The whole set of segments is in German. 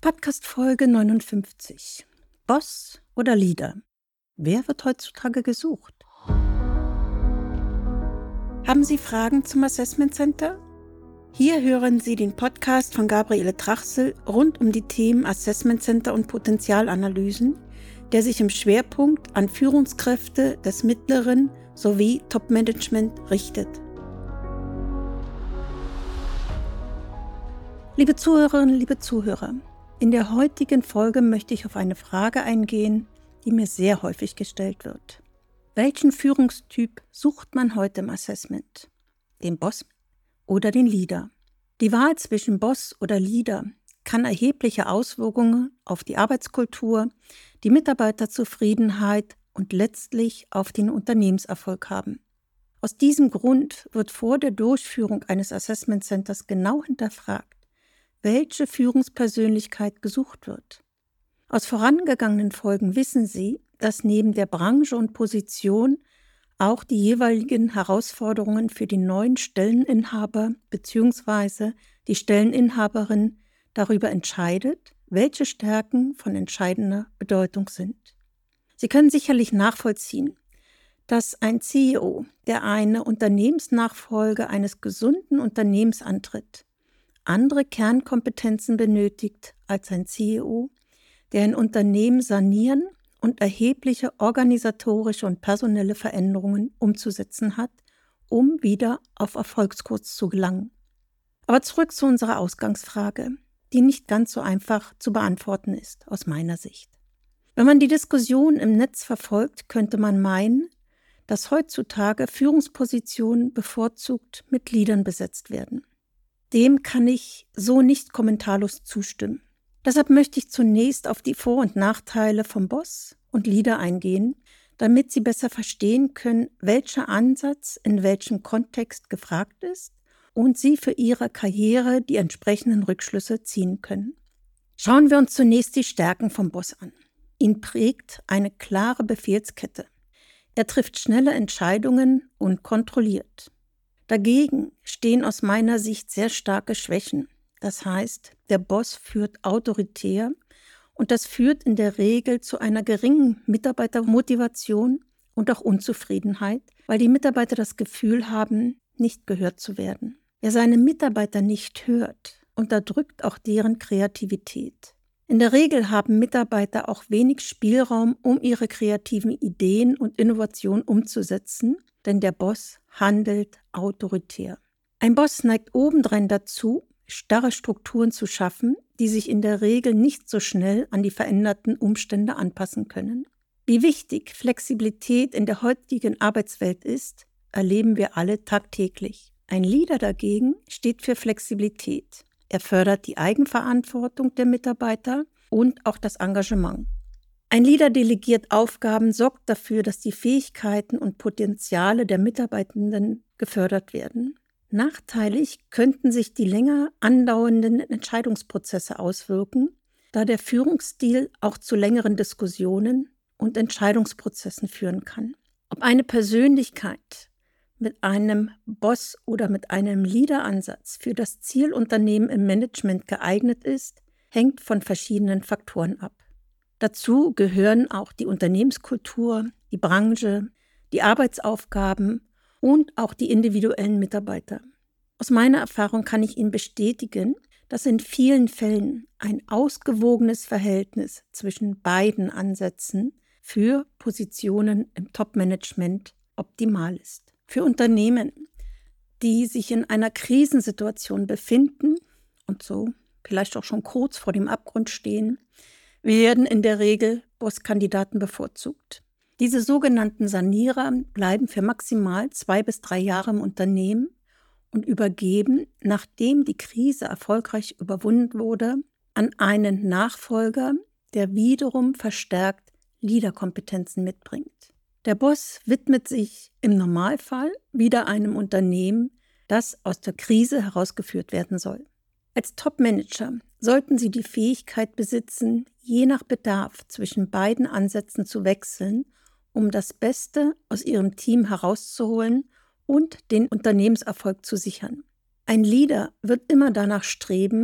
Podcast-Folge 59. Boss oder Leader? Wer wird heutzutage gesucht? Haben Sie Fragen zum Assessment Center? Hier hören Sie den Podcast von Gabriele Trachsel rund um die Themen Assessment Center und Potenzialanalysen, der sich im Schwerpunkt an Führungskräfte des mittleren sowie Top-Management richtet. Liebe Zuhörerinnen, liebe Zuhörer, in der heutigen Folge möchte ich auf eine Frage eingehen, die mir sehr häufig gestellt wird. Welchen Führungstyp sucht man heute im Assessment? Den Boss oder den Leader? Die Wahl zwischen Boss oder Leader kann erhebliche Auswirkungen auf die Arbeitskultur, die Mitarbeiterzufriedenheit und letztlich auf den Unternehmenserfolg haben. Aus diesem Grund wird vor der Durchführung eines Assessment Centers genau hinterfragt, welche Führungspersönlichkeit gesucht wird. Aus vorangegangenen Folgen wissen Sie, dass neben der Branche und Position auch die jeweiligen Herausforderungen für die neuen Stelleninhaber bzw. die Stelleninhaberin darüber entscheidet, welche Stärken von entscheidender Bedeutung sind. Sie können sicherlich nachvollziehen, dass ein CEO, der eine Unternehmensnachfolge eines gesunden Unternehmens antritt, andere Kernkompetenzen benötigt als ein CEO, der ein Unternehmen sanieren und erhebliche organisatorische und personelle Veränderungen umzusetzen hat, um wieder auf Erfolgskurs zu gelangen. Aber zurück zu unserer Ausgangsfrage, die nicht ganz so einfach zu beantworten ist, aus meiner Sicht. Wenn man die Diskussion im Netz verfolgt, könnte man meinen, dass heutzutage Führungspositionen bevorzugt mit Leadern besetzt werden. Dem kann ich so nicht kommentarlos zustimmen. Deshalb möchte ich zunächst auf die Vor- und Nachteile von Boss und Leader eingehen, damit Sie besser verstehen können, welcher Ansatz in welchem Kontext gefragt ist und Sie für Ihre Karriere die entsprechenden Rückschlüsse ziehen können. Schauen wir uns zunächst die Stärken vom Boss an. Ihn prägt eine klare Befehlskette. Er trifft schnelle Entscheidungen und kontrolliert. Dagegen stehen aus meiner Sicht sehr starke Schwächen. Das heißt, der Boss führt autoritär und das führt in der Regel zu einer geringen Mitarbeitermotivation und auch Unzufriedenheit, weil die Mitarbeiter das Gefühl haben, nicht gehört zu werden. Wer seine Mitarbeiter nicht hört, unterdrückt auch deren Kreativität. In der Regel haben Mitarbeiter auch wenig Spielraum, um ihre kreativen Ideen und Innovationen umzusetzen, denn der Boss handelt autoritär. Ein Boss neigt obendrein dazu, starre Strukturen zu schaffen, die sich in der Regel nicht so schnell an die veränderten Umstände anpassen können. Wie wichtig Flexibilität in der heutigen Arbeitswelt ist, erleben wir alle tagtäglich. Ein Leader dagegen steht für Flexibilität. Er fördert die Eigenverantwortung der Mitarbeiter und auch das Engagement. Ein Leader delegiert Aufgaben, sorgt dafür, dass die Fähigkeiten und Potenziale der Mitarbeitenden gefördert werden. Nachteilig könnten sich die länger andauernden Entscheidungsprozesse auswirken, da der Führungsstil auch zu längeren Diskussionen und Entscheidungsprozessen führen kann. Ob eine Persönlichkeit mit einem Boss- oder mit einem Leader-Ansatz für das Zielunternehmen im Management geeignet ist, hängt von verschiedenen Faktoren ab. Dazu gehören auch die Unternehmenskultur, die Branche, die Arbeitsaufgaben und auch die individuellen Mitarbeiter. Aus meiner Erfahrung kann ich Ihnen bestätigen, dass in vielen Fällen ein ausgewogenes Verhältnis zwischen beiden Ansätzen für Positionen im Top-Management optimal ist. Für Unternehmen, die sich in einer Krisensituation befinden und so vielleicht auch schon kurz vor dem Abgrund stehen, werden in der Regel Bosskandidaten bevorzugt. Diese sogenannten Sanierer bleiben für maximal 2 bis 3 Jahre im Unternehmen und übergeben, nachdem die Krise erfolgreich überwunden wurde, an einen Nachfolger, der wiederum verstärkt Leaderkompetenzen mitbringt. Der Boss widmet sich im Normalfall wieder einem Unternehmen, das aus der Krise herausgeführt werden soll. Als Top-Manager sollten Sie die Fähigkeit besitzen, je nach Bedarf zwischen beiden Ansätzen zu wechseln, um das Beste aus Ihrem Team herauszuholen und den Unternehmenserfolg zu sichern. Ein Leader wird immer danach streben,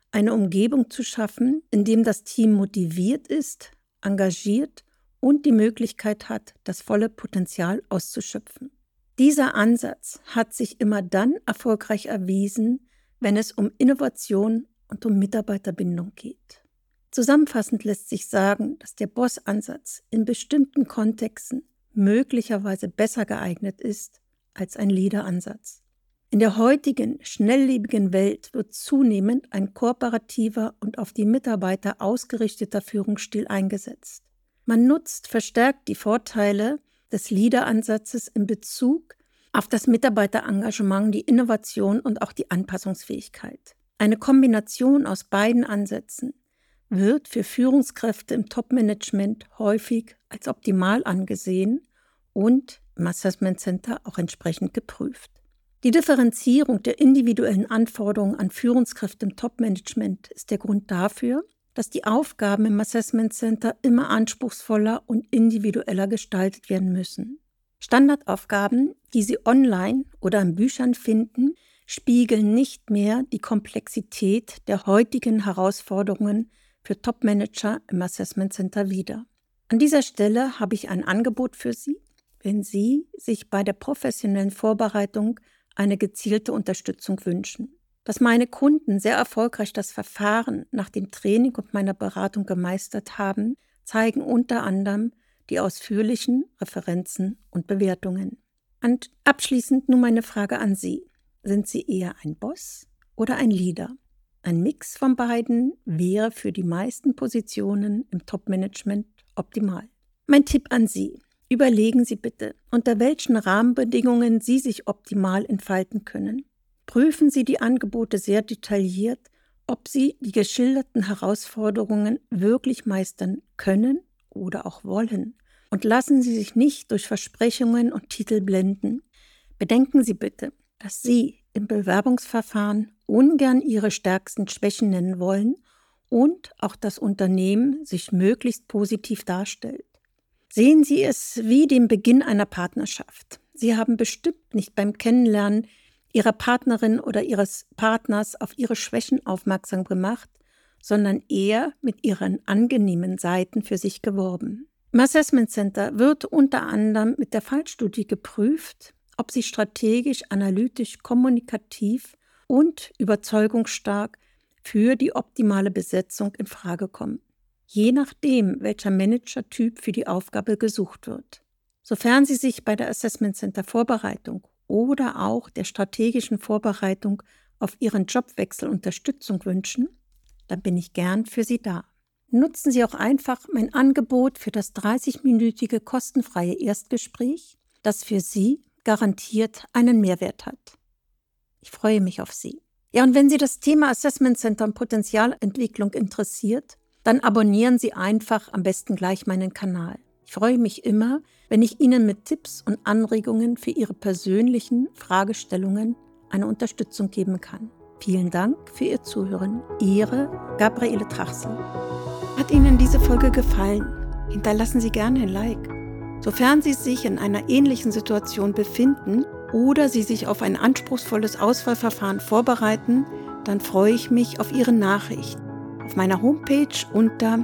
eine Umgebung zu schaffen, in dem das Team motiviert ist, engagiert und die Möglichkeit hat, das volle Potenzial auszuschöpfen. Dieser Ansatz hat sich immer dann erfolgreich erwiesen, wenn es um Innovation und um Mitarbeiterbindung geht. Zusammenfassend lässt sich sagen, dass der Boss-Ansatz in bestimmten Kontexten möglicherweise besser geeignet ist als ein Leader-Ansatz. In der heutigen, schnelllebigen Welt wird zunehmend ein kooperativer und auf die Mitarbeiter ausgerichteter Führungsstil eingesetzt. Man nutzt verstärkt die Vorteile des Leader-Ansatzes in Bezug auf das Mitarbeiterengagement, die Innovation und auch die Anpassungsfähigkeit. Eine Kombination aus beiden Ansätzen wird für Führungskräfte im Top-Management häufig als optimal angesehen und im Assessment Center auch entsprechend geprüft. Die Differenzierung der individuellen Anforderungen an Führungskräfte im Top-Management ist der Grund dafür, dass die Aufgaben im Assessment Center immer anspruchsvoller und individueller gestaltet werden müssen. Standardaufgaben, die Sie online oder in Büchern finden, spiegeln nicht mehr die Komplexität der heutigen Herausforderungen für Top-Manager im Assessment Center wider. An dieser Stelle habe ich ein Angebot für Sie, wenn Sie sich bei der professionellen Vorbereitung eine gezielte Unterstützung wünschen. Dass meine Kunden sehr erfolgreich das Verfahren nach dem Training und meiner Beratung gemeistert haben, zeigen unter anderem die ausführlichen Referenzen und Bewertungen. Und abschließend nun meine Frage an Sie. Sind Sie eher ein Boss oder ein Leader? Ein Mix von beiden wäre für die meisten Positionen im Top-Management optimal. Mein Tipp an Sie: Überlegen Sie bitte, unter welchen Rahmenbedingungen Sie sich optimal entfalten können. Prüfen Sie die Angebote sehr detailliert, ob Sie die geschilderten Herausforderungen wirklich meistern können oder auch wollen. Und lassen Sie sich nicht durch Versprechungen und Titel blenden. Bedenken Sie bitte, dass Sie im Bewerbungsverfahren ungern Ihre stärksten Schwächen nennen wollen und auch das Unternehmen sich möglichst positiv darstellt. Sehen Sie es wie den Beginn einer Partnerschaft. Sie haben bestimmt nicht beim Kennenlernen Ihrer Partnerin oder Ihres Partners auf Ihre Schwächen aufmerksam gemacht, sondern eher mit Ihren angenehmen Seiten für sich geworben. Im Assessment Center wird unter anderem mit der Fallstudie geprüft, ob Sie strategisch, analytisch, kommunikativ und überzeugungsstark für die optimale Besetzung in Frage kommen. Je nachdem, welcher Managertyp für die Aufgabe gesucht wird. Sofern Sie sich bei der Assessment Center Vorbereitung oder auch der strategischen Vorbereitung auf Ihren Jobwechsel Unterstützung wünschen, dann bin ich gern für Sie da. Nutzen Sie auch einfach mein Angebot für das 30-minütige kostenfreie Erstgespräch, das für Sie garantiert einen Mehrwert hat. Ich freue mich auf Sie. Ja, und wenn Sie das Thema Assessment Center und Potenzialentwicklung interessiert, dann abonnieren Sie einfach am besten gleich meinen Kanal. Ich freue mich immer, wenn ich Ihnen mit Tipps und Anregungen für Ihre persönlichen Fragestellungen eine Unterstützung geben kann. Vielen Dank für Ihr Zuhören. Ihre Gabriele Trachsel. Hat Ihnen diese Folge gefallen? Hinterlassen Sie gerne ein Like. Sofern Sie sich in einer ähnlichen Situation befinden oder Sie sich auf ein anspruchsvolles Auswahlverfahren vorbereiten, dann freue ich mich auf Ihre Nachricht auf meiner Homepage unter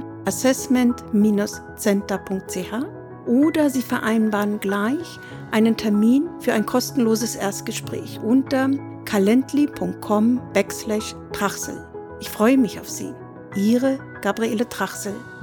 assessment-center.ch oder Sie vereinbaren gleich einen Termin für ein kostenloses Erstgespräch unter calendly.com/Trachsel. Ich freue mich auf Sie. Ihre Gabriele Trachsel.